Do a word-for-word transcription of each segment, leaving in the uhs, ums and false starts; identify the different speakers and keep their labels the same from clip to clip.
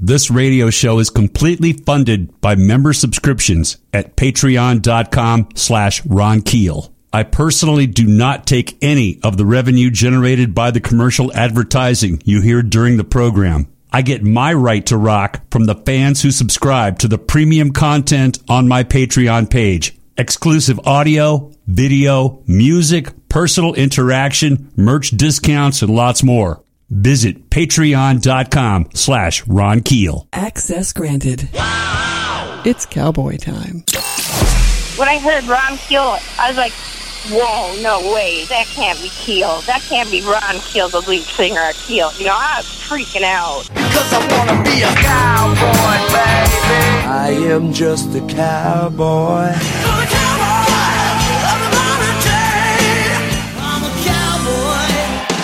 Speaker 1: This radio show is completely funded by member subscriptions at patreon.com slash Ron Keel. I personally do not take any of the revenue generated by the commercial advertising you hear during the program. I get my right to rock from the fans who subscribe to the premium content on my Patreon page. Exclusive audio, video, music, personal interaction, merch discounts, and lots more. Visit patreon.com slash Ron Keel.
Speaker 2: Access granted.
Speaker 3: Wow!
Speaker 2: It's cowboy time.
Speaker 4: When I heard Ron Keel, I was like, whoa, no way. That can't be Keel. That can't be Ron Keel, the lead singer of Keel. You know, I was freaking out.
Speaker 3: Because I want to be a cowboy, baby.
Speaker 5: I am just a cowboy.
Speaker 3: I'm a cowboy of the modern day. I'm a cowboy.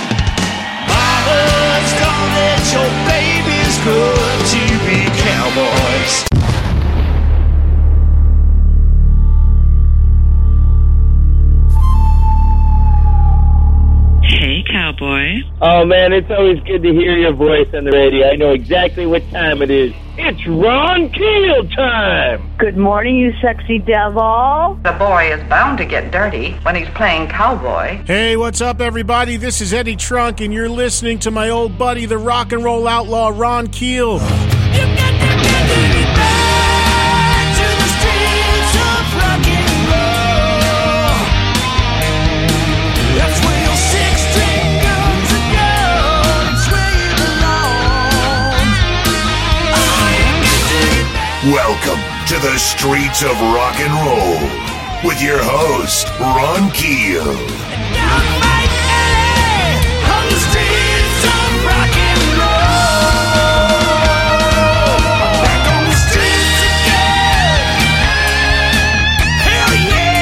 Speaker 3: Mama's gone that your baby's good to be cowboys.
Speaker 6: Hey, cowboy.
Speaker 7: Oh, man, it's always good to hear your voice on the radio. I know exactly what time it is. It's Ron Keel time!
Speaker 4: Good morning, you sexy devil.
Speaker 8: The boy is bound to get dirty when he's playing cowboy.
Speaker 9: Hey, what's up, everybody? This is Eddie Trunk, and you're listening to my old buddy, the rock and roll outlaw, Ron Keel.
Speaker 3: You got to get me back to the streets of rock and roll. That's where your six-string guns are going. It's where you belong. Oh, you got to get back.
Speaker 10: Welcome to the streets of rock and roll with your host, Ron Keel.
Speaker 3: Down by L A on the streets of rock and roll. Back on the streets again. Hell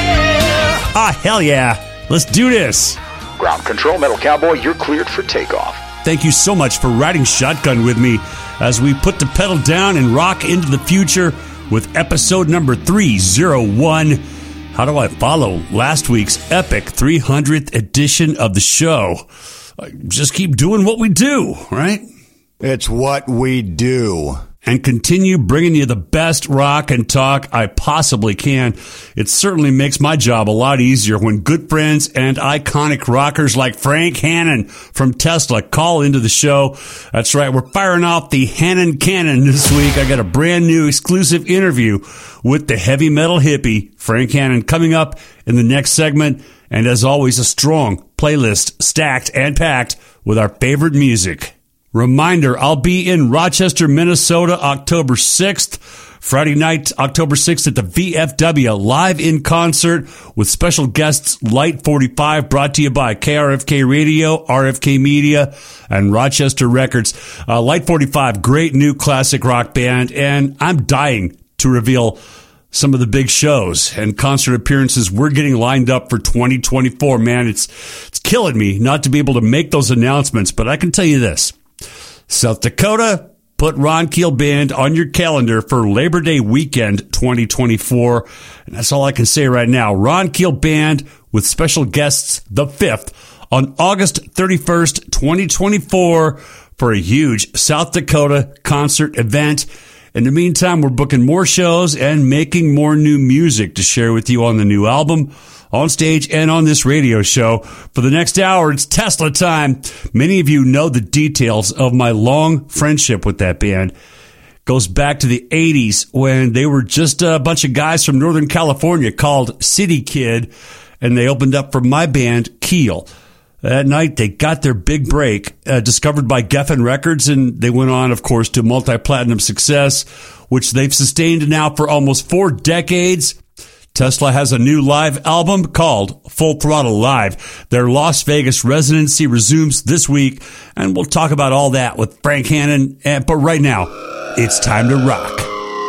Speaker 3: yeah.
Speaker 1: Ah, hell yeah. Let's do this.
Speaker 11: Ground control, Metal Cowboy, you're cleared for takeoff.
Speaker 1: Thank you so much for riding shotgun with me as we put the pedal down and rock into the future with episode number three oh one. How do I follow last week's epic three hundredth edition of the show? Just keep doing what we do, right?
Speaker 12: It's what we do.
Speaker 1: And continue bringing you the best rock and talk I possibly can. It certainly makes my job a lot easier when good friends and iconic rockers like Frank Hannon from Tesla call into the show. That's right, we're firing off the Hannon Cannon this week. I got a brand new exclusive interview with the heavy metal hippie, Frank Hannon, coming up in the next segment. And as always, a strong playlist stacked and packed with our favorite music. Reminder, I'll be in Rochester, Minnesota, October sixth. Friday night, October sixth at the V F W, live in concert with special guests Light forty-five, brought to you by K R F K Radio, R F K Media, and Rochester Records. Uh, Light forty-five, great new classic rock band, and I'm dying to reveal some of the big shows and concert appearances we're getting lined up for twenty twenty-four. Man, it's it's killing me not to be able to make those announcements, but I can tell you this. South Dakota, put Ron Keel Band on your calendar for Labor Day weekend twenty twenty-four. And that's all I can say right now. Ron Keel Band with special guests the fifth on August thirty-first, twenty twenty-four for a huge South Dakota concert event. In the meantime, we're booking more shows and making more new music to share with you on the new album, on stage, and on this radio show. For the next hour, it's Tesla time. Many of you know the details of my long friendship with that band. Goes back to the eighties when they were just a bunch of guys from Northern California called City Kid, and they opened up for my band, Keel. That night, they got their big break, uh, discovered by Geffen Records, and they went on, of course, to multi-platinum success, which they've sustained now for almost four decades. Tesla has a new live album called Full Throttle Live. Their Las Vegas residency resumes this week, and we'll talk about all that with Frank Hannon. But right now, it's time to rock.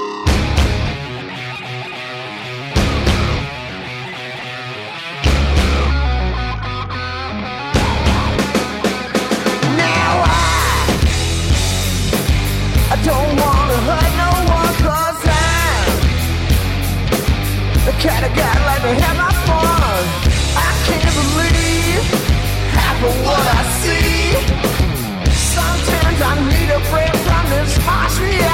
Speaker 3: Kinda guy like to have my fun. I can't believe half of what I see. Sometimes I need a break from this harsh reality.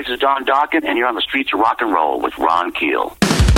Speaker 6: guys, this is Don Dokken, and you're on the Streets of Rock and Roll with Ron Keel.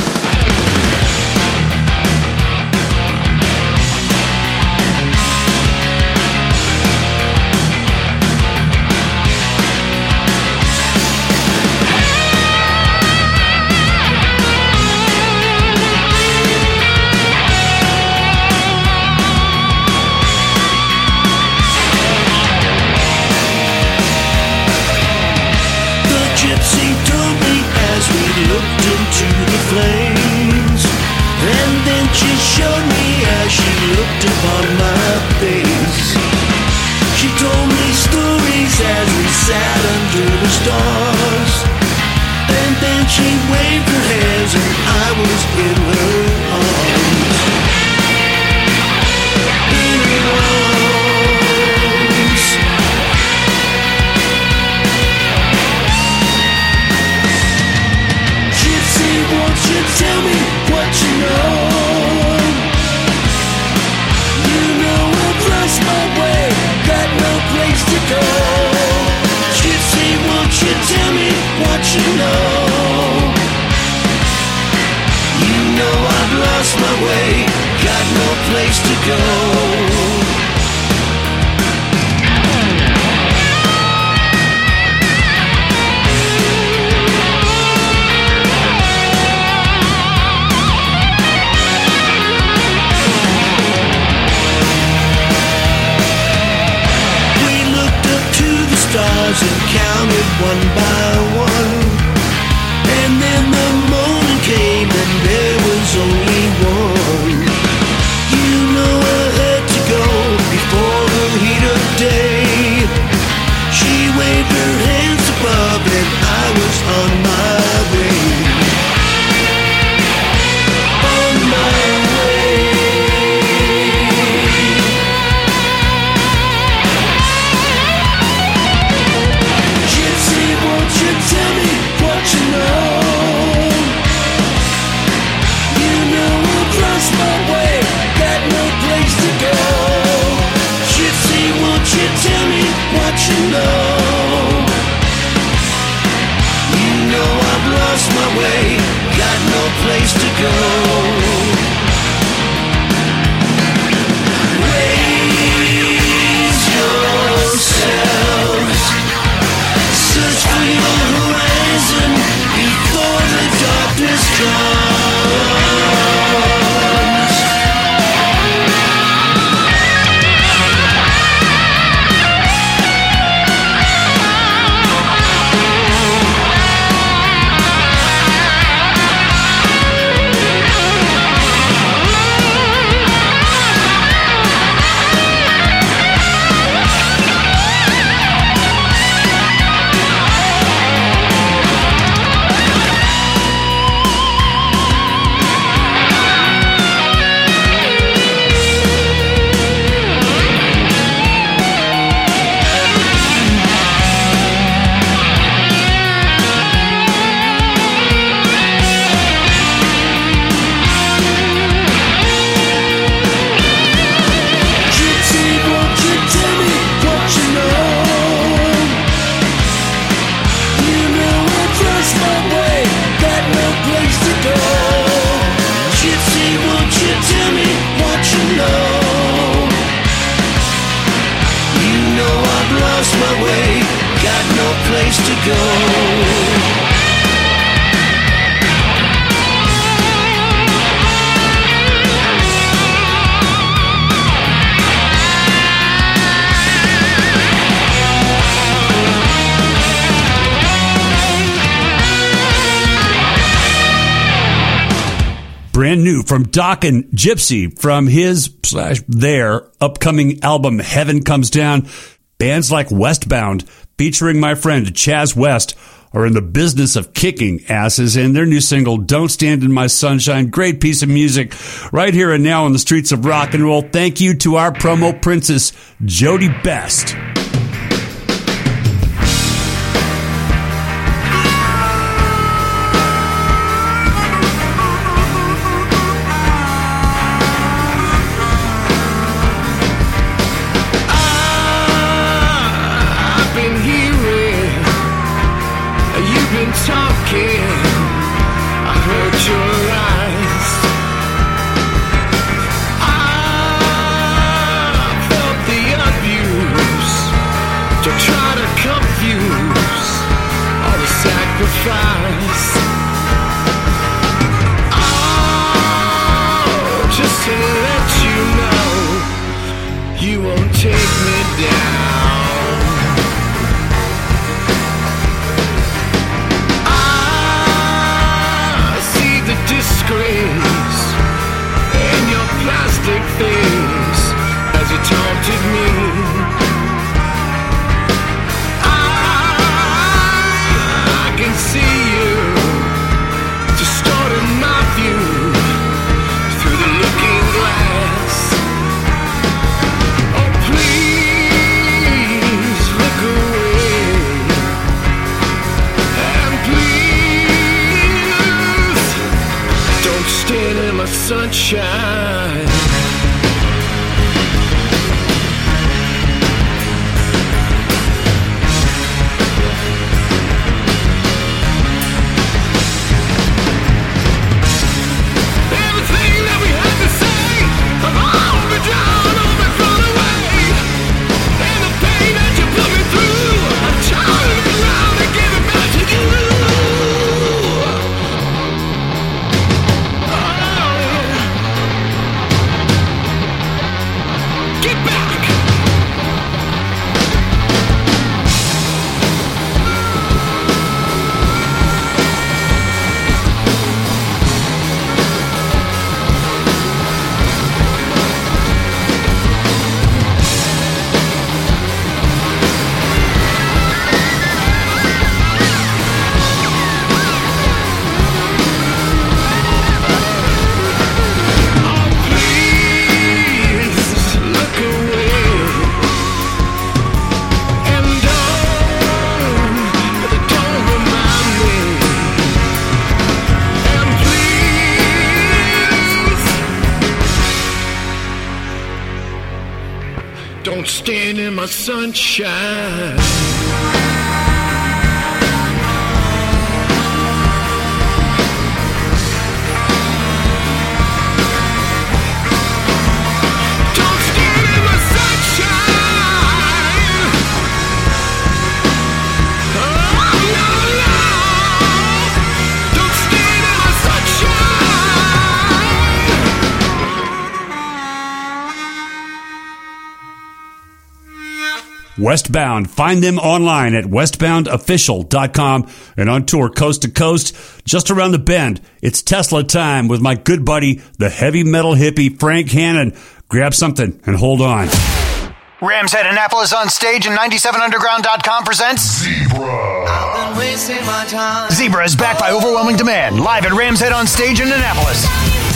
Speaker 3: Gypsy told me as we looked into the flames, and then she showed me as she looked upon my face. She told me stories as we sat under the stars, and then she waved her hands and I was in her arms. In her arms. Won't you tell me what you know? You know I've lost my way, got no place to go. Gypsy, won't you tell me what you know? You know I've lost my way, got no place to go. Stars and counted one by one, and then the morning came and there was only one. You know I had to go before the heat of day. She waved her hands above and I was on my way. On my way. Won't you tell me what you know? You know I've lost my way, got no place to go. Gypsy, won't you tell me what you know? You know I've lost my way, got no place to go. Raise yourselves, search for your horizon before the darkness comes.
Speaker 1: Brand new from Dokken, Gypsy, from his slash their upcoming album Heaven Comes Down. Bands like Westbound, featuring my friend Chaz West, are in the business of kicking asses, and their new single, Don't Stand in My Sunshine, great piece of music right here and now on the streets of rock and roll. Thank you to our promo princess, Jody Best.
Speaker 3: I've been hearing you sunshine. Don't stand in my sunshine.
Speaker 1: Westbound. Find them online at westbound official dot com and on tour coast to coast. Just around the bend, it's Tesla time with my good buddy, the heavy metal hippie Frank Hannon. Grab something and hold on.
Speaker 13: Rams Head Annapolis on stage and ninety-seven underground dot com presents
Speaker 10: Zebra.
Speaker 3: I've been wasting my time.
Speaker 13: Zebra is backed by overwhelming demand. Live at Rams Head on stage in Annapolis.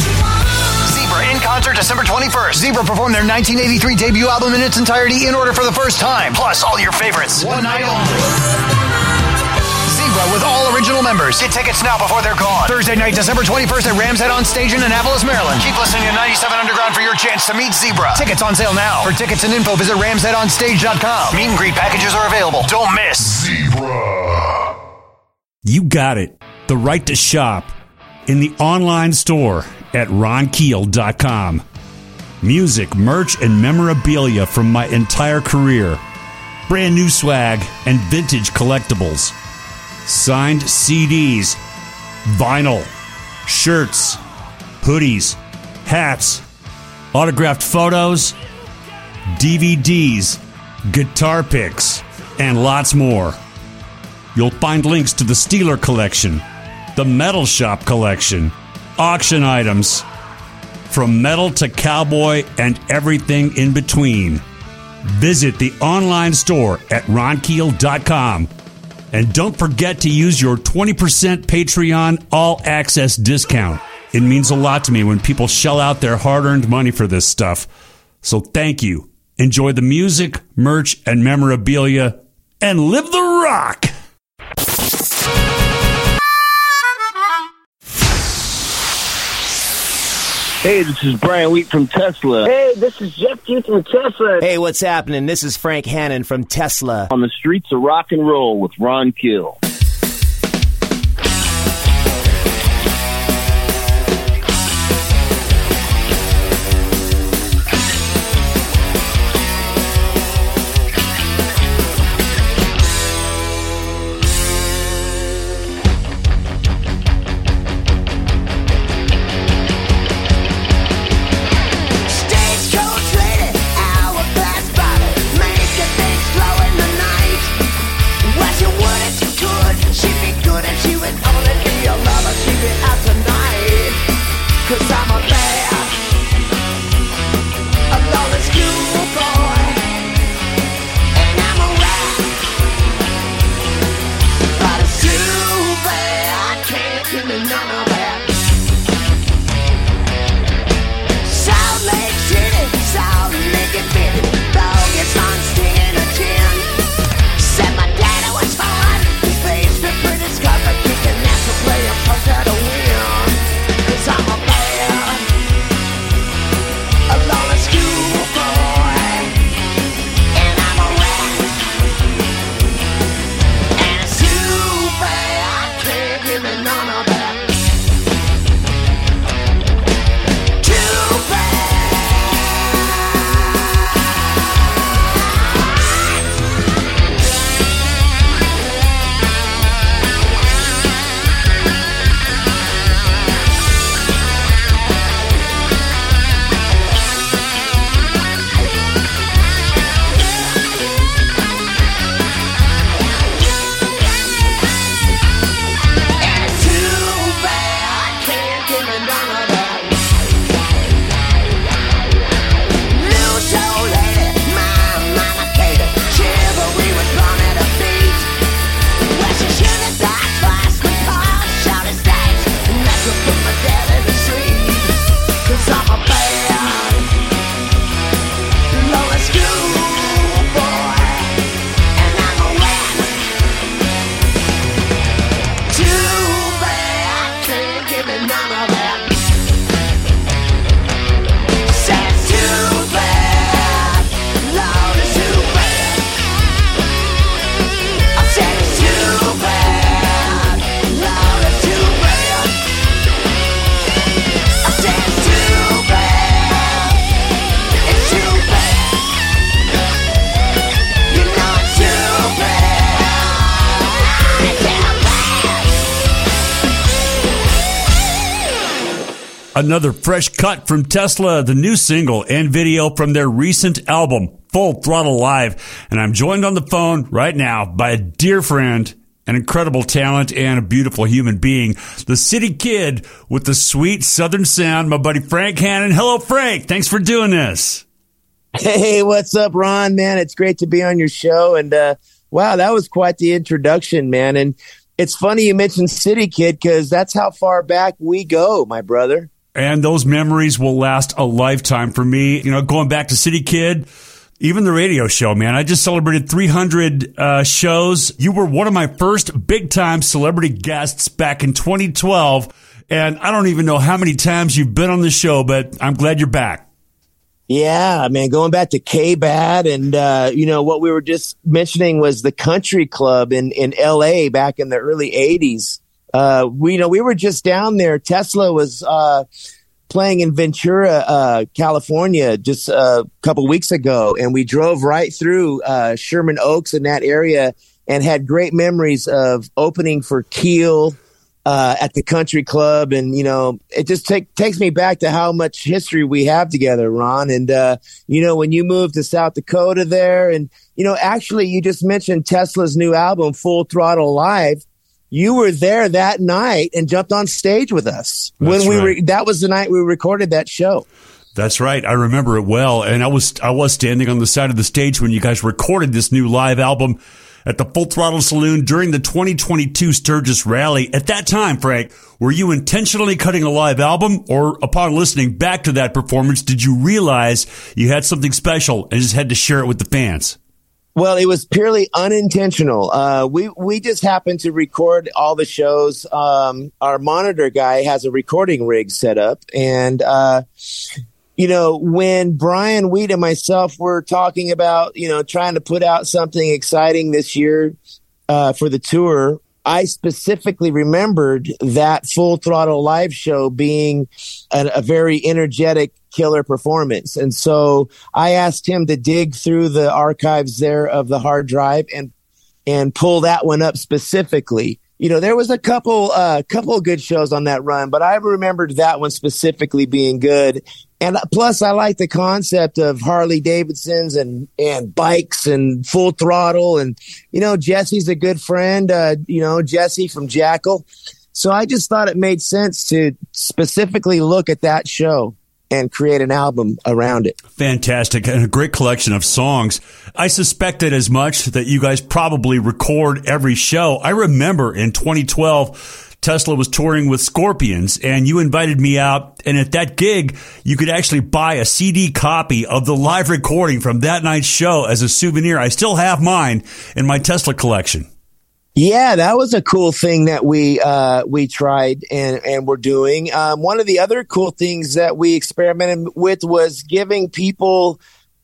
Speaker 13: Zebra in concert December twenty-first. Zebra performed their nineteen eighty-three debut album in its entirety in order for the first time. Plus all your favorites. One night only. Zebra with all original members. Get tickets now before they're gone. Thursday night, December twenty-first at Rams Head on stage in Annapolis, Maryland. Keep listening to ninety-seven Underground for your chance to meet Zebra. Tickets on sale now. For tickets and info, visit rams head on stage dot com. Meet and greet packages are available. Don't miss.
Speaker 10: Zebra.
Speaker 1: You got it. The right to shop in the online store at ron keel dot com. Music, merch, and memorabilia from my entire career. Brand new swag and vintage collectibles. Signed C Ds, vinyl, shirts, hoodies, hats, autographed photos, D V Ds, guitar picks, and lots more. You'll find links to the Steeler collection, the Metal Shop collection, auction items, from metal to cowboy and everything in between. Visit the online store at ron keel dot com. And don't forget to use your twenty percent Patreon all-access discount. It means a lot to me when people shell out their hard-earned money for this stuff. So thank you. Enjoy the music, merch, and memorabilia, and live the rock!
Speaker 7: Hey, this is Brian Wheat from Tesla.
Speaker 14: Hey, this is Jeff Keith from Tesla.
Speaker 15: Hey, what's happening? This is Frank Hannon from Tesla.
Speaker 7: On the streets of rock and roll with Ron Keel.
Speaker 1: Another fresh cut from Tesla, the new single and video from their recent album, Full Throttle Live. And I'm joined on the phone right now by a dear friend, an incredible talent, and a beautiful human being, the city kid with the sweet southern sound, my buddy Frank Hannon. Hello, Frank. Thanks for doing this.
Speaker 15: Hey, what's up, Ron, man? It's great to be on your show. And uh, wow, that was quite the introduction, man. And it's funny you mentioned City Kid because that's how far back we go, my brother.
Speaker 1: And those memories will last a lifetime for me. You know, going back to City Kid, even the radio show, man. I just celebrated three hundred uh, shows. You were one of my first big-time celebrity guests back in twenty twelve. And I don't even know how many times you've been on the show, but I'm glad you're back.
Speaker 15: Yeah, man, going back to K-Bad and, uh, you know, what we were just mentioning was the country club in, in L A back in the early eighties. Uh, we, you know, we were just down there. Tesla was, uh, playing in Ventura, uh, California just a couple weeks ago. And we drove right through, uh, Sherman Oaks in that area and had great memories of opening for Keel, uh, at the country club. And, you know, it just take, takes me back to how much history we have together, Ron. And, uh, you know, when you moved to South Dakota there and, you know, actually you just mentioned Tesla's new album, Full Throttle Live. You were there that night and jumped on stage with us.
Speaker 1: That's
Speaker 15: when we
Speaker 1: right.
Speaker 15: re- that was the night we recorded that show.
Speaker 1: That's right. I remember it well. And I was I was standing on the side of the stage when you guys recorded this new live album at the Full Throttle Saloon during the twenty twenty-two Sturgis Rally. At that time, Frank, were you intentionally cutting a live album, or upon listening back to that performance, did you realize you had something special and just had to share it with the fans?
Speaker 15: Well, it was purely unintentional. Uh, we, we just happened to record all the shows. Um, our monitor guy has a recording rig set up. And, uh, you know, when Brian Wheat and myself were talking about, you know, trying to put out something exciting this year, uh, for the tour, I specifically remembered that Full Throttle Live show being a, a very energetic, killer performance. And so I asked him to dig through the archives there of the hard drive and and pull that one up specifically. You know, there was a couple uh couple of good shows on that run, but I remembered that one specifically being good. And plus, I like the concept of Harley Davidsons and, and bikes and Full Throttle. And, you know, Jesse's a good friend, uh, you know, Jesse from Jackal. So I just thought it made sense to specifically look at that show and create an album around it.
Speaker 1: Fantastic. And a great collection of songs. I suspected as much that you guys probably record every show. I remember in twenty twelve, Tesla was touring with Scorpions, and you invited me out. And at that gig, you could actually buy a C D copy of the live recording from that night's show as a souvenir. I still have mine in my Tesla collection.
Speaker 15: Yeah, that was a cool thing that we uh, we tried and, and we're doing. Um, one of the other cool things that we experimented with was giving people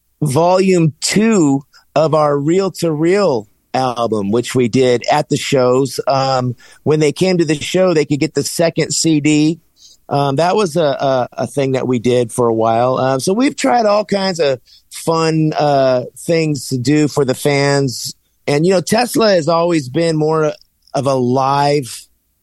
Speaker 15: volume two of our Reel to Reel album, which we did at the shows. Um, when they came to the show, they could get the second C D. Um, that was a, a, a thing that we did for a while. Um, so we've tried all kinds of fun uh, things to do for the fans. And, you know, Tesla has always been more of a live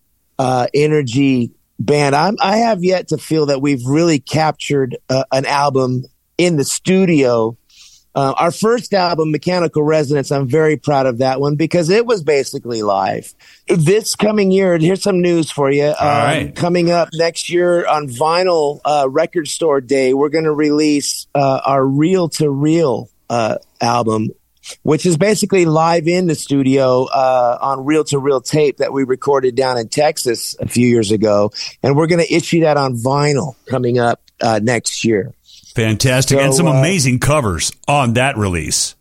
Speaker 15: uh, energy band. I'm, I have yet to feel that we've really captured uh, an album in the studio. Uh, our first album, Mechanical Resonance, I'm very proud of that one because it was basically live. This coming year, here's some news for you. Um,
Speaker 1: right.
Speaker 15: Coming up next year on Vinyl uh, Record Store Day, we're going to release uh, our Reel to Reel uh, album, which is basically live in the studio uh, on reel-to-reel tape that we recorded down in Texas a few years ago. And we're going to issue that on vinyl coming up uh, next year.
Speaker 1: Fantastic.
Speaker 15: So,
Speaker 1: and some
Speaker 15: uh,
Speaker 1: amazing covers on that release.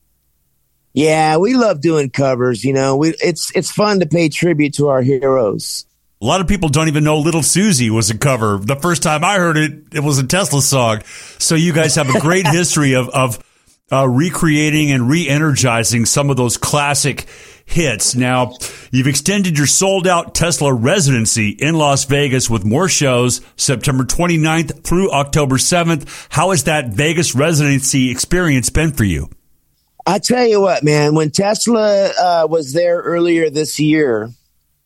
Speaker 15: Yeah, we love doing covers. You know, we, it's it's fun to pay tribute to our heroes.
Speaker 1: A lot of people don't even know Little Susie was a cover. The first time I heard it, it was a Tesla song. So you guys have a great history of, of uh, recreating and re-energizing some of those classic hits. Now, you've extended your sold-out Tesla residency in Las Vegas with more shows September twenty-ninth through October seventh. How has that Vegas residency experience been for you?
Speaker 15: I tell you what, man, when Tesla uh, was there earlier this year,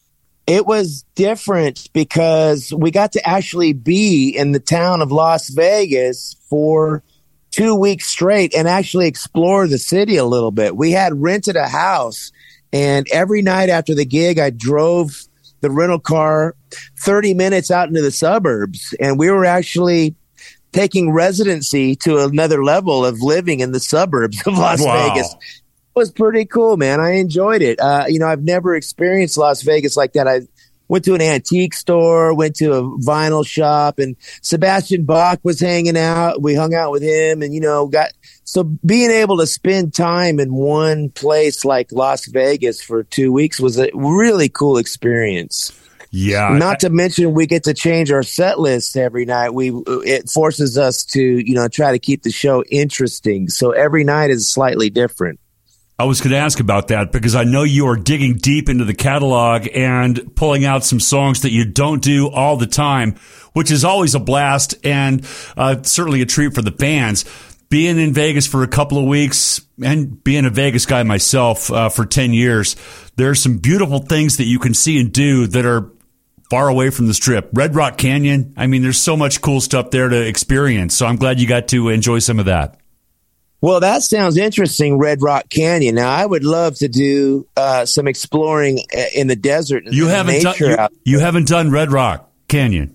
Speaker 15: It was different because we got to actually be in the town of Las Vegas for two weeks straight and actually explore the city a little bit. We had rented a house, and every night after the gig, I drove the rental car thirty minutes out into the suburbs, and we were actually taking residency to another level of living in the suburbs of Las
Speaker 1: Wow.
Speaker 15: Vegas. It was pretty cool, man. I enjoyed it. Uh, you know, I've never experienced Las Vegas like that. I went to an antique store, went to a vinyl shop, and Sebastian Bach was hanging out. We hung out with him, and, you know, got so being able to spend time in one place like Las Vegas for two weeks was a really cool experience.
Speaker 1: Yeah.
Speaker 15: Not to mention we get to change our set list every night. We it forces us to, you know, try to keep the show interesting. So every night is slightly different.
Speaker 1: I was going to ask about that because I know you are digging deep into the catalog and pulling out some songs that you don't do all the time, which is always a blast and uh, certainly a treat for the fans. Being in Vegas for a couple of weeks and being a Vegas guy myself uh, for ten years, there are some beautiful things that you can see and do that are far away from the Strip. Red Rock Canyon, I mean, there's so much cool stuff there to experience. So I'm glad you got to enjoy some of that.
Speaker 15: Well, that sounds interesting, Red Rock Canyon. Now, I would love to do uh, some exploring in the desert.
Speaker 1: You
Speaker 15: and
Speaker 1: haven't done
Speaker 15: nature
Speaker 1: you,
Speaker 15: out
Speaker 1: you haven't done Red Rock Canyon.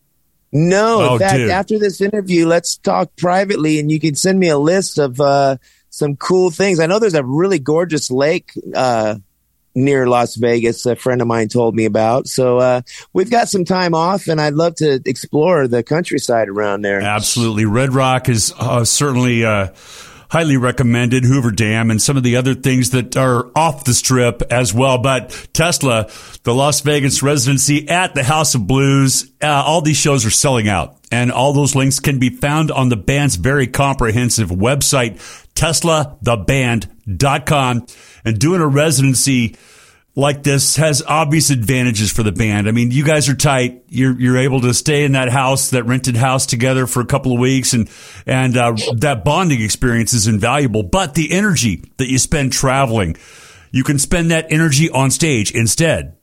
Speaker 15: No,
Speaker 1: Oh,
Speaker 15: in fact,
Speaker 1: dude.
Speaker 15: after this interview, let's talk privately, and you can send me a list of uh, some cool things. I know there's a really gorgeous lake uh, near Las Vegas, a friend of mine told me about. So uh, we've got some time off, and I'd love to explore the countryside around there.
Speaker 1: Absolutely. Red Rock is uh, certainly uh, highly recommended, Hoover Dam, and some of the other things that are off the Strip as well. But Tesla, the Las Vegas residency at the House of Blues, uh, all these shows are selling out. And all those links can be found on the band's very comprehensive website, tesla the band dot com. And doing a residency like this has obvious advantages for the band. I mean, you guys are tight. You're you're able to stay in that house, that rented house together for a couple of weeks, and and uh, that bonding experience is invaluable. But the energy that you spend traveling, you can spend that energy on stage instead.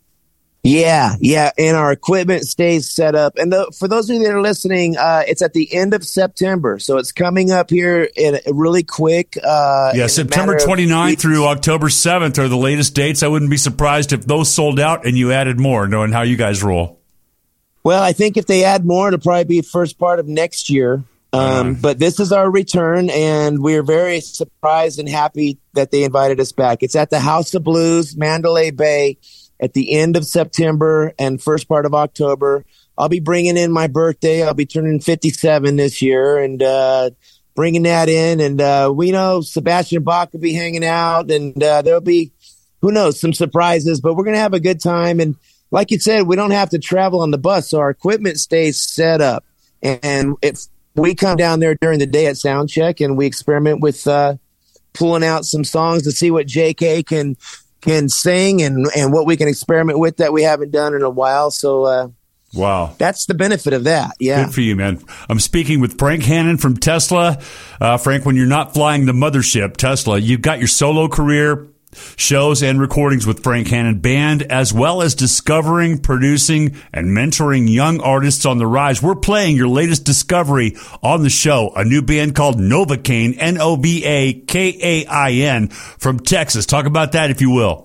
Speaker 15: Yeah, yeah, and our equipment stays set up. And the, for those of you that are listening, uh, it's at the end of September, so it's coming up here in really quick. Uh,
Speaker 1: Yeah,
Speaker 15: in a
Speaker 1: September
Speaker 15: matter of
Speaker 1: twenty-ninth
Speaker 15: weeks.
Speaker 1: through October seventh are the latest dates. I wouldn't be surprised if those sold out and you added more, knowing how you guys roll.
Speaker 15: Well, I think if they add more, it'll probably be first part of next year. Um, but this is our return, and we're very surprised and happy that they invited us back. It's at the House of Blues, Mandalay Bay, at the end of September and first part of October. I'll be bringing in my birthday. I'll be turning fifty-seven this year, and uh, bringing that in. And uh, we know Sebastian Bach will be hanging out, and uh, there'll be, who knows, some surprises. But we're going to have a good time. And like you said, we don't have to travel on the bus, so our equipment stays set up. And if we come down there during the day at sound check, and we experiment with uh, pulling out some songs to see what J K can can sing and, and what we can experiment with that we haven't done in a while. So uh,
Speaker 1: Wow.
Speaker 15: that's the benefit of that. Yeah.
Speaker 1: Good for you, man. I'm speaking with Frank Hannon from Tesla. Uh, Frank, when you're not flying the mothership, Tesla, you've got your solo career, shows and recordings with Frank Hannon Band, as well as discovering, producing, and mentoring young artists on the rise. We're playing your latest discovery on the show, a new band called Novocaine, N O V A K A I N, from Texas. Talk about that, if you will.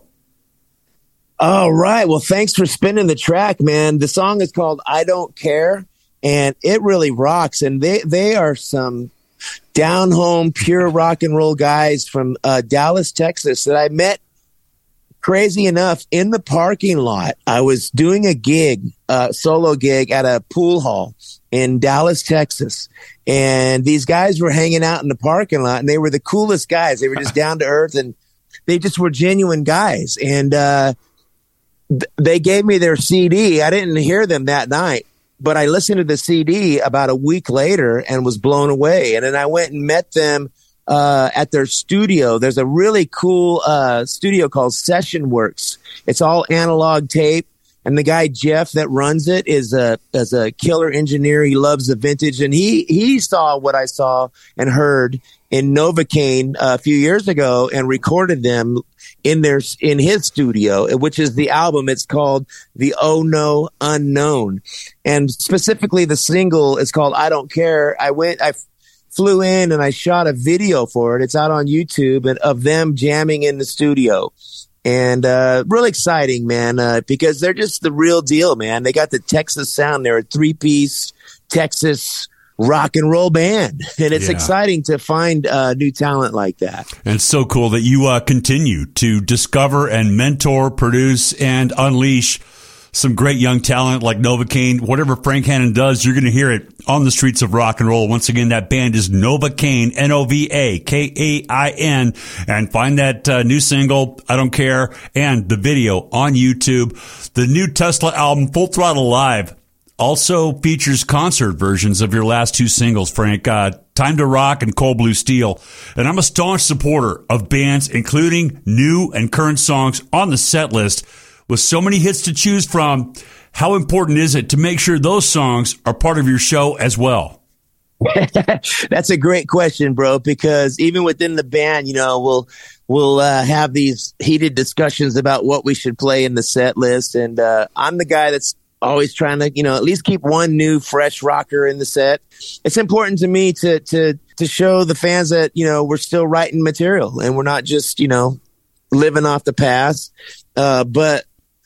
Speaker 15: All right. Well, thanks for spinning the track, man. The song is called I Don't Care, and it really rocks. And they, they are some down home, pure rock and roll guys from uh, Dallas, Texas that I met, crazy enough, in the parking lot. I was doing a gig, uh, solo gig at a pool hall in Dallas, Texas. And these guys were hanging out in the parking lot, and they were the coolest guys. They were just down to earth, and they just were genuine guys. And uh, th- they gave me their C D. I didn't hear them that night, but I listened to the C D about a week later and was blown away. And then I went and met them uh, at their studio. There's a really cool uh, studio called Session Works. It's all analog tape. And the guy, Jeff, that runs it is a, is a killer engineer. He loves the vintage. And he, he saw what I saw and heard in Novocaine a few years ago and recorded them in their in his studio, which is the album. It's called The Oh No Unknown, and specifically the single is called I Don't Care. I went, I flew in and I shot a video for it. It's out on YouTube, and of them jamming in the studio. And uh, really exciting, man, uh, because they're just the real deal, man. They got the Texas sound. They're a three-piece Texas rock and roll band. And it's
Speaker 1: Yeah.
Speaker 15: exciting to find uh, new talent like that.
Speaker 1: And it's so cool that you uh, continue to discover and mentor, produce, and unleash some great young talent like Novocaine. Whatever Frank Hannon does, you're going to hear it on the streets of rock and roll. Once again, that band is Novocaine, N O V A K A I N. And find that uh, new single, I Don't Care, and the video on YouTube. The new Tesla album, Full Throttle Live, also features concert versions of your last two singles, Frank, uh, Time to Rock and Cold Blue Steel. And I'm a staunch supporter of bands, including new and current songs on the set list. With so many hits to choose from, how important is it to make sure those songs are part of your show as well?
Speaker 15: That's a great question, bro, because even within the band, you know, we'll we'll uh, have these heated discussions about what we should play in the set list. And uh, I'm the guy that's always trying to, you know, at least keep one new, fresh rocker in the set. It's important to me to to to show the fans that, you know, we're still writing material and we're not just, you know, living off the past. Uh, but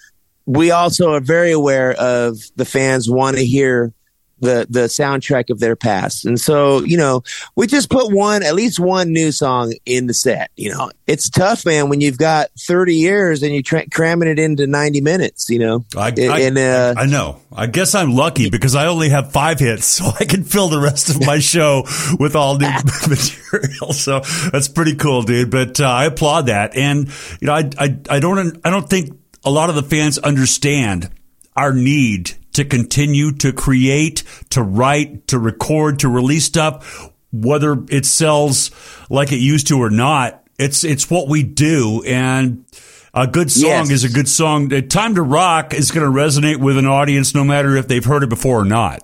Speaker 15: we also are very aware of the fans want to hear the the soundtrack of their past. And so, you know, we just put one, at least one new song in the set. You know, it's tough, man, when you've got thirty years and you're tra- cramming it into ninety minutes, you know.
Speaker 1: I,
Speaker 15: and,
Speaker 1: I,
Speaker 15: uh,
Speaker 1: I know. I guess I'm lucky because I only have five hits, so I can fill the rest of my show with all new material. So that's pretty cool, dude. But uh, I applaud that. And, you know, I, I, I don't, I don't think a lot of the fans understand our need to continue to create, to write, to record, to release stuff, whether it sells like it used to or not. It's it's what we do, and a good song
Speaker 15: Yes.
Speaker 1: is a good song. Time to Rock is going to resonate with an audience no matter if they've heard it before or not.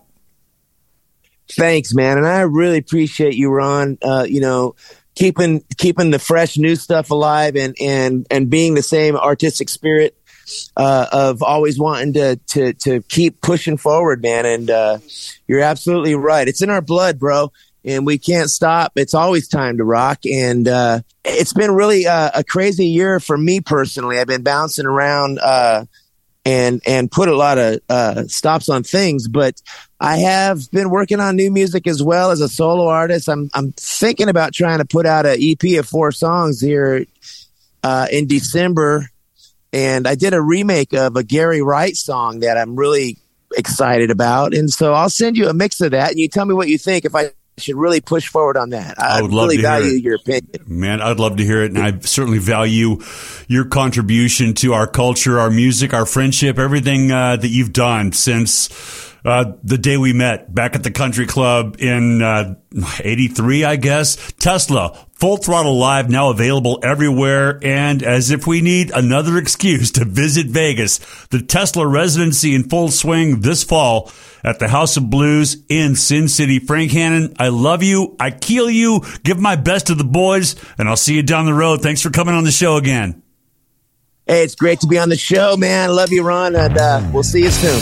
Speaker 15: Thanks, man. And I really appreciate you, Ron, uh, you know, keeping keeping the fresh new stuff alive and and and being the same artistic spirit uh, of always wanting to to to keep pushing forward, man. And uh, you're absolutely right. It's in our blood, bro, and we can't stop. It's always time to rock. And uh, it's been really uh, a crazy year for me personally. I've been bouncing around uh, and and put a lot of uh, stops on things, but I have been working on new music as well as a solo artist. I'm I'm thinking about trying to put out an E P of four songs here uh, in December. And I did a remake of a Gary Wright song that I'm really excited about. And so I'll send you a mix of that, and you tell me what you think, if I should really push forward on that. I,
Speaker 1: I would love
Speaker 15: really
Speaker 1: to hear
Speaker 15: value
Speaker 1: it.
Speaker 15: your opinion.
Speaker 1: Man, I'd love to hear it, and I certainly value your contribution to our culture, our music, our friendship, everything uh, that you've done since uh, the day we met back at the country club in uh, eighty-three, I guess. Tesla, Full Throttle Live, now available everywhere. And as if we need another excuse to visit Vegas, the Tesla residency in full swing this fall at the House of Blues in Sin City. Frank Hannon, I love you. I keel you. Give my best to the boys, and I'll see you down the road. Thanks for coming on the show again.
Speaker 15: Hey, it's great to be on the show, man. Love you, Ron, and uh, we'll see you soon.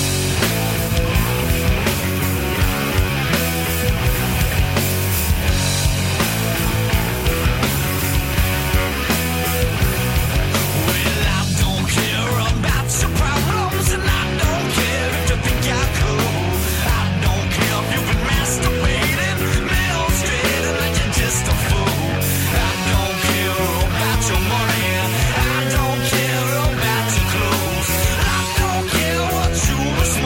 Speaker 3: I don't care what you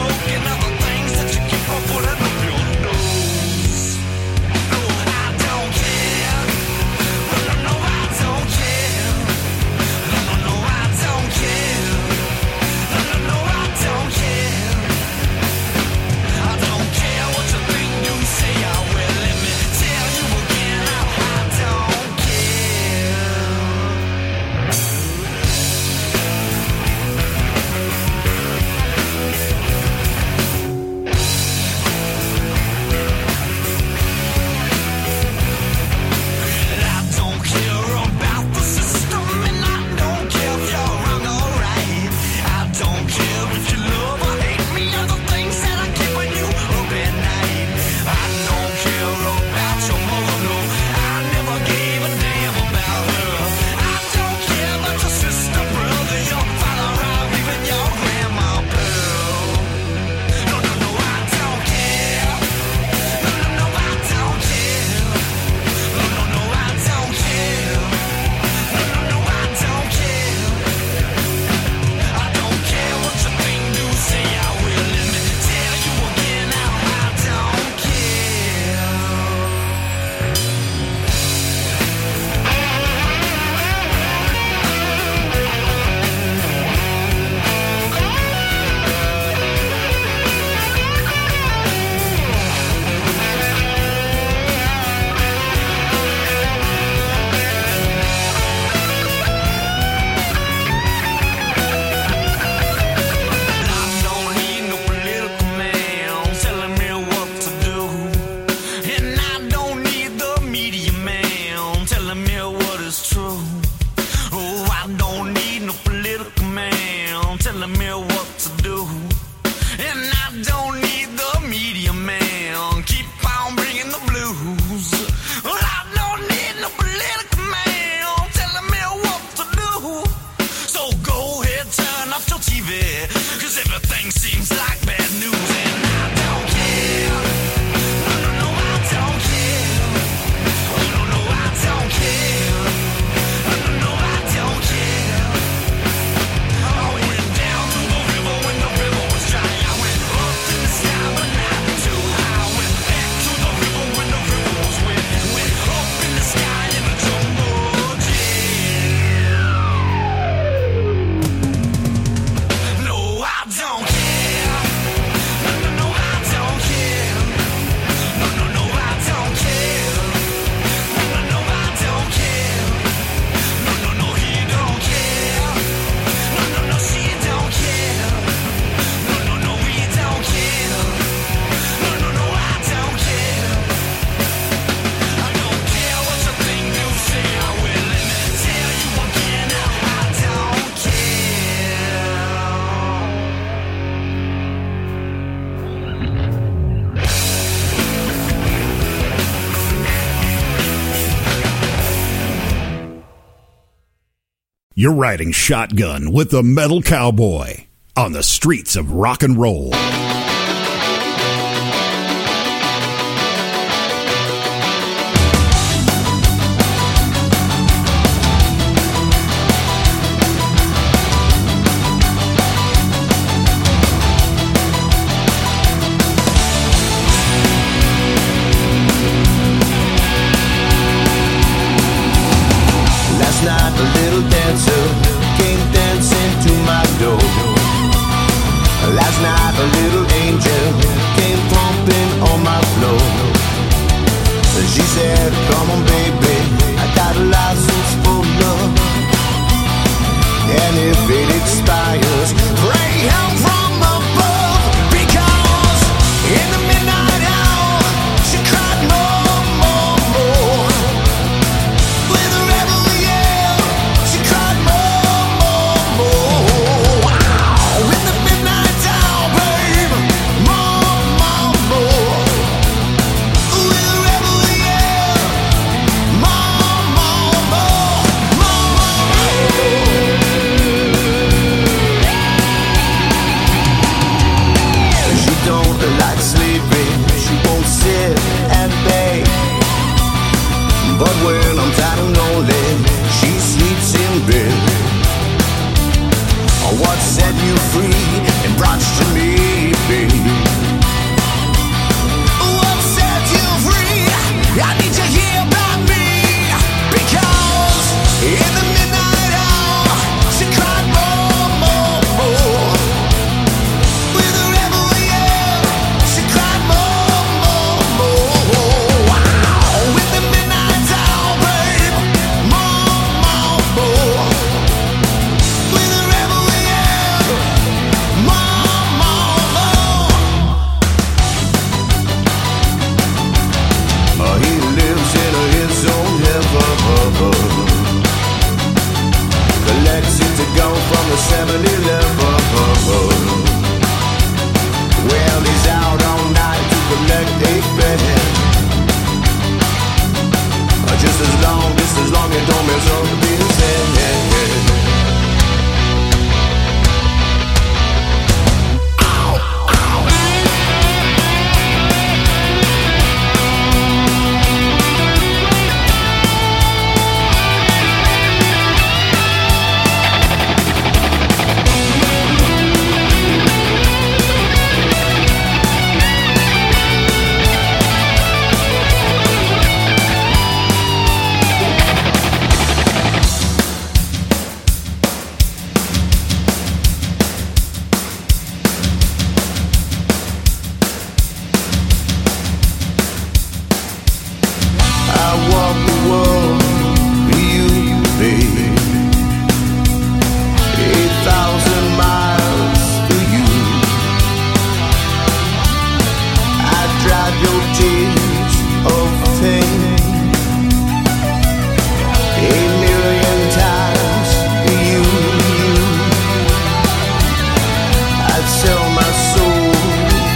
Speaker 3: I don't need the media man. Keep on bringing the blues. Well, I don't need no political man telling me what to do. So go ahead, turn off your T V, cause everything seems like bad news. And I don't care. No, no, no, I don't care. Oh, no, no, I don't care. No, no, no, I don't care. I went down to the river when the river was dry. I went up to the sky, but not too high. I went back to the river when the river was wet. Went up in the sky in a jumbo jet. No, I don't care. No, no, no, I don't care. No, no, no, I don't care. No, no, no, I don't care. No, no, no, he don't care. No, no, no, she don't care. No, no, no, we don't care. No, no, no, I don't care. I don't care what you think you say. I will let me tell you again. I don't care.
Speaker 16: You're riding shotgun with the Metal Cowboy on the streets of rock and roll.
Speaker 3: Last night a little dancer came dancing to my door. Last night a little angel came pumping on my floor. She said, come on baby, I got a license for love. And if it expires, pray help from above. Because in the midnight hour, she cried more, more, more. With a rebel yell, she cried more, more, more. Wow, in the midnight hour, babe, more, more, more. With a rebel yell, more, more, more, more. She don't like sleeping, she won't sit and bake. But when I'm tired and lonely, she sleeps in bed. Oh, what set you free and brought you to me, babe? What set you free? I need to hear about me. Because in the midnight hour, she cried more, more, more. With a rebel yell, she cried more, more, more. Wow, in the midnight hour, babe, more, more, more. With a rebel yell, more, more, more. Oh, he lives in his own heaven. Collects it to go from the seven eleven. Well, he's out all night to collect a fare. Just as long, just as long as don't mess up his head. I walk the world for you, babe. Eight thousand miles for you. I drive your tears of pain a million times for you. I'd sell my soul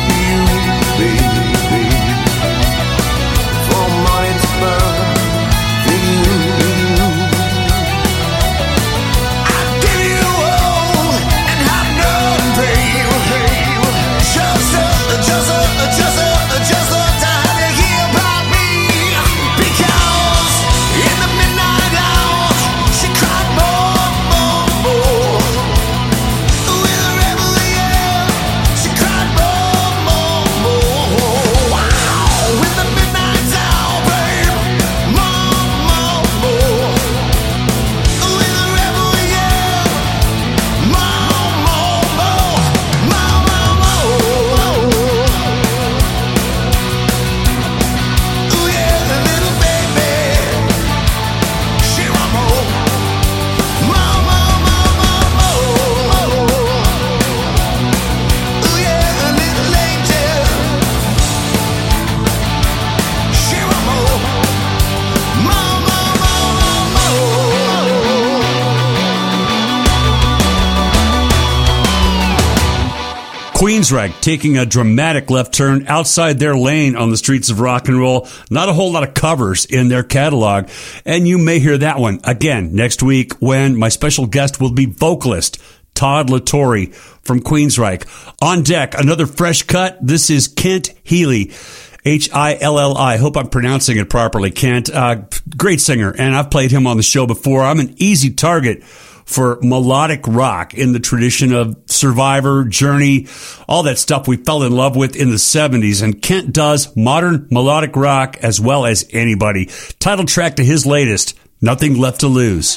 Speaker 1: Queensryche taking a dramatic left turn outside their lane on the streets of rock and roll. Not a whole lot of covers in their catalog, and you may hear that one again next week when my special guest will be vocalist Todd La Torre from Queensryche. On deck, another fresh cut. This is Kent Healy, H I L L I. Hope I'm pronouncing it properly, Kent. Uh, great singer, and I've played him on the show before. I'm an easy target for melodic rock in the tradition of Survivor, Journey, all that stuff we fell in love with in the seventies. And Kent does modern melodic rock as well as anybody. Title track to his latest, Nothing Left to Lose.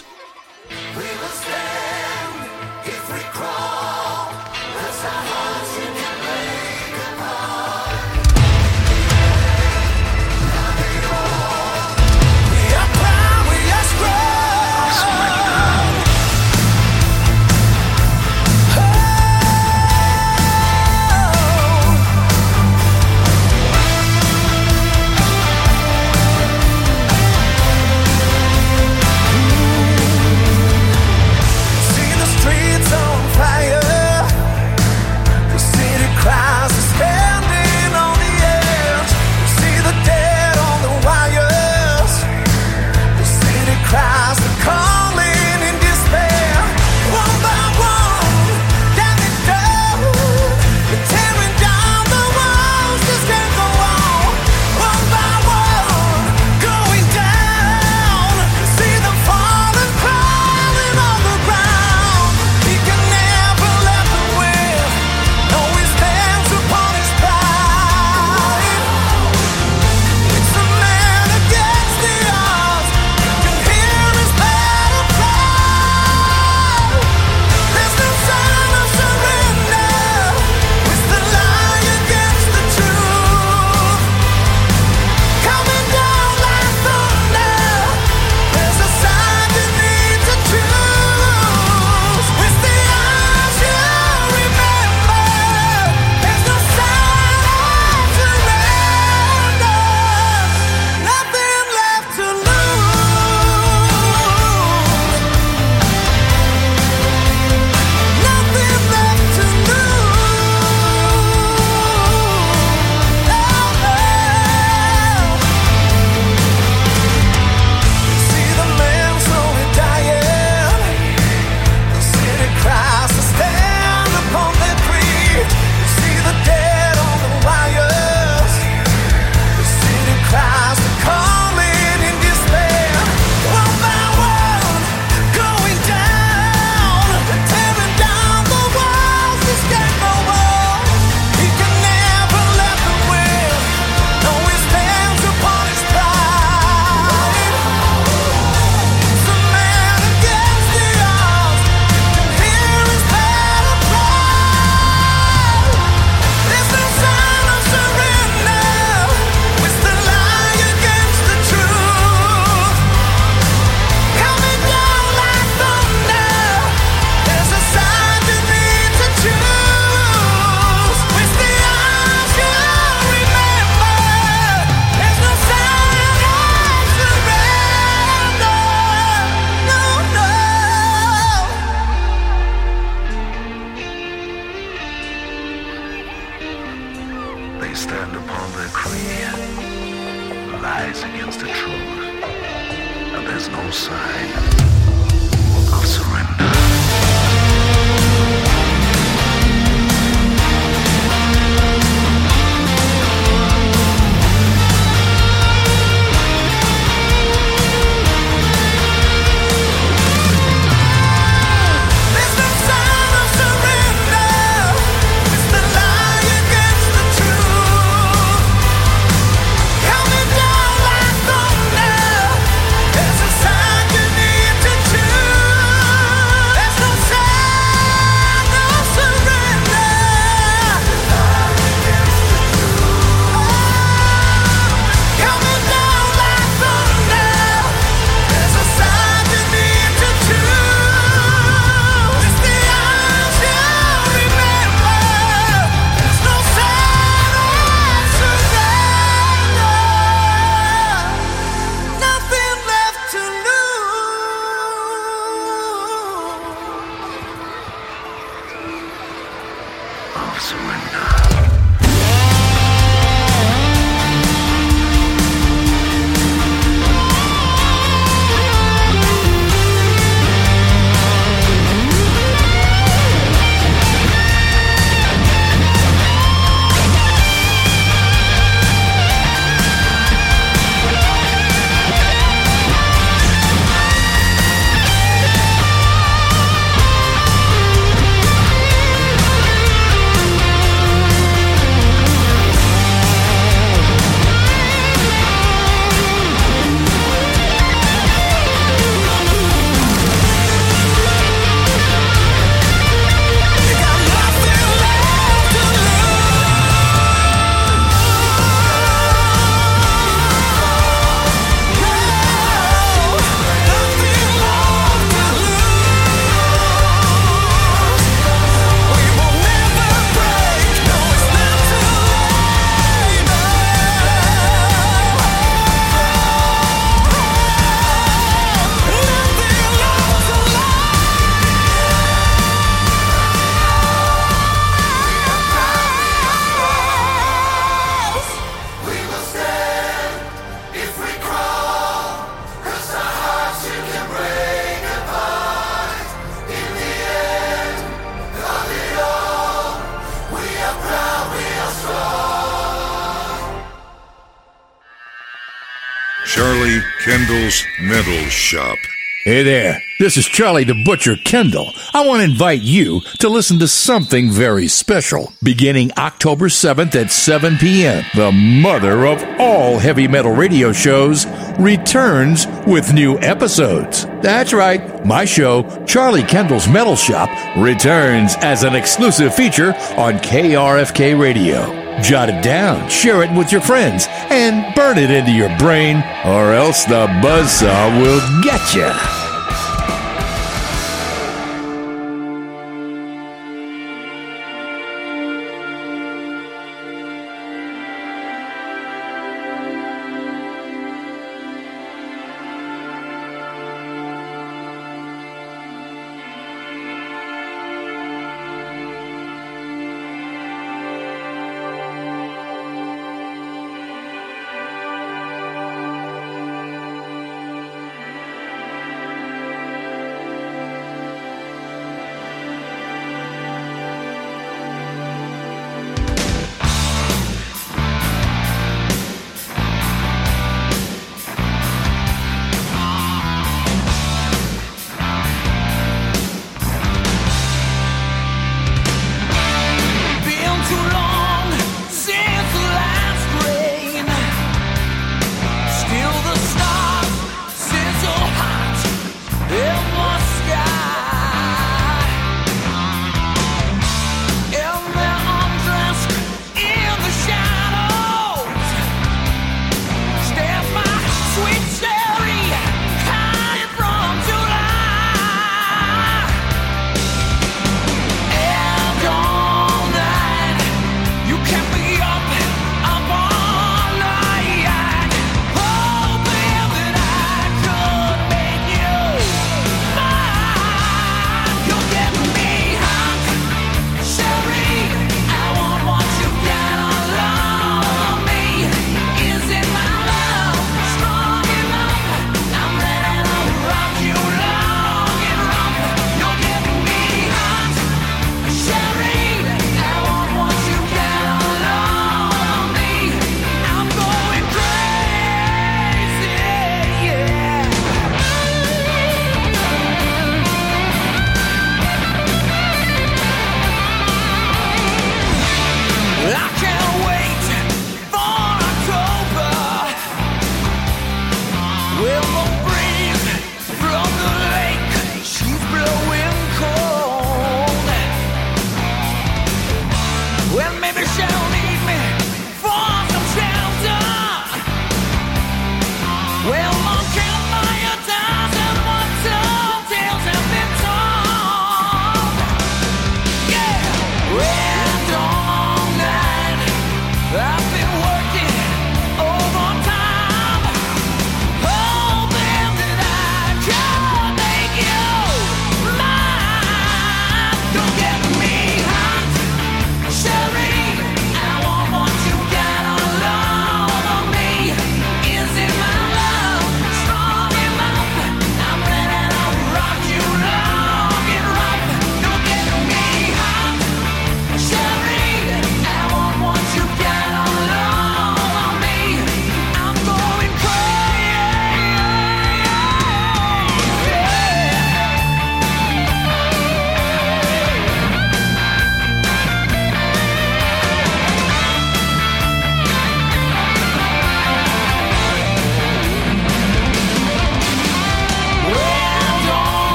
Speaker 10: Charlie Kendall's Metal Shop.
Speaker 17: Hey there, this is Charlie the Butcher Kendall. I want to invite you to listen to something very special. Beginning October seventh at seven p.m., the mother of all heavy metal radio shows returns with new episodes. That's right, my show, Charlie Kendall's Metal Shop, returns as an exclusive feature on K R F K Radio. Jot it down, share it with your friends, and burn it into your brain, or else the buzzsaw will get you.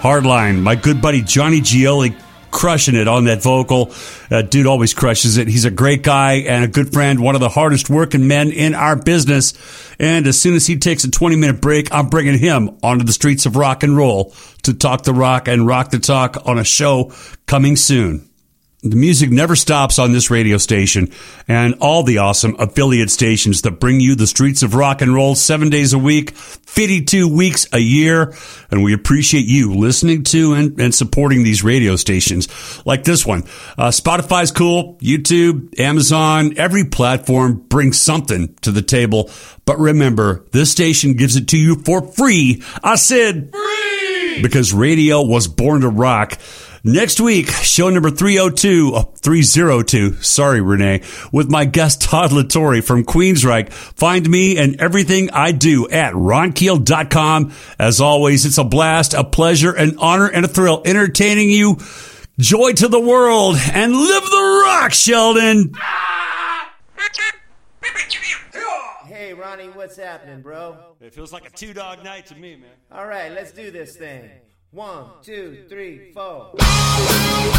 Speaker 1: Hardline, my good buddy Johnny Gioli crushing it on that vocal. Uh, dude always crushes it. He's a great guy and a good friend, one of the hardest working men in our business. And as soon as he takes a twenty-minute break, I'm bringing him onto the streets of rock and roll to talk the rock and rock the talk on a show coming soon. The music never stops on this radio station and all the awesome affiliate stations that bring you the streets of rock and roll seven days a week, fifty-two weeks a year. And we appreciate you listening to and, and supporting these radio stations like this one. Uh, Spotify's cool, YouTube, Amazon, every platform brings something to the table. But remember, this station gives it to you for free. I said free because radio was born to rock. Next week, show number three oh two, oh, three oh two, sorry, Renee, with my guest Todd Latore from Queensryche. Find me and everything I do at ron keel dot com. As always, it's a blast, a pleasure, an honor, and a thrill entertaining you. Joy to the world, and live the rock, Sheldon!
Speaker 18: Hey, Ronnie, what's happening, bro?
Speaker 1: It feels like a two-dog night to me, man.
Speaker 18: All right, let's do this thing. One, two, three, four.